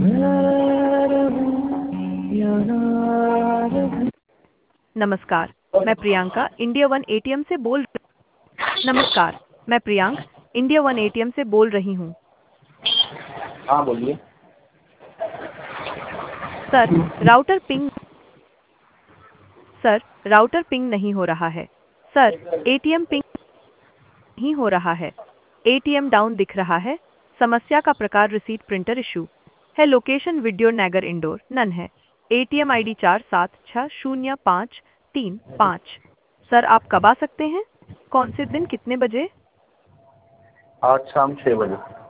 नमस्कार, मैं Priyanka India one ATM से बोल नमस्कार, मैं प्रियंक इंडिया वन एटीएम से बोल रही हूँ। हाँ बोलिए। Sir, router ping sir, router ping नहीं हो रहा है। सर, एटीएम पिंग नहीं हो रहा है। एटीएम डाउन दिख रहा है। समस्या का प्रकार रिसीट प्रिंटर इशू है। लोकेशन वीडियो नगर इंडोर नन है। ATM ID 47605335। सर, आप कब आ सकते हैं? कौन से दिन कितने बजे? आज शाम 6 बजे।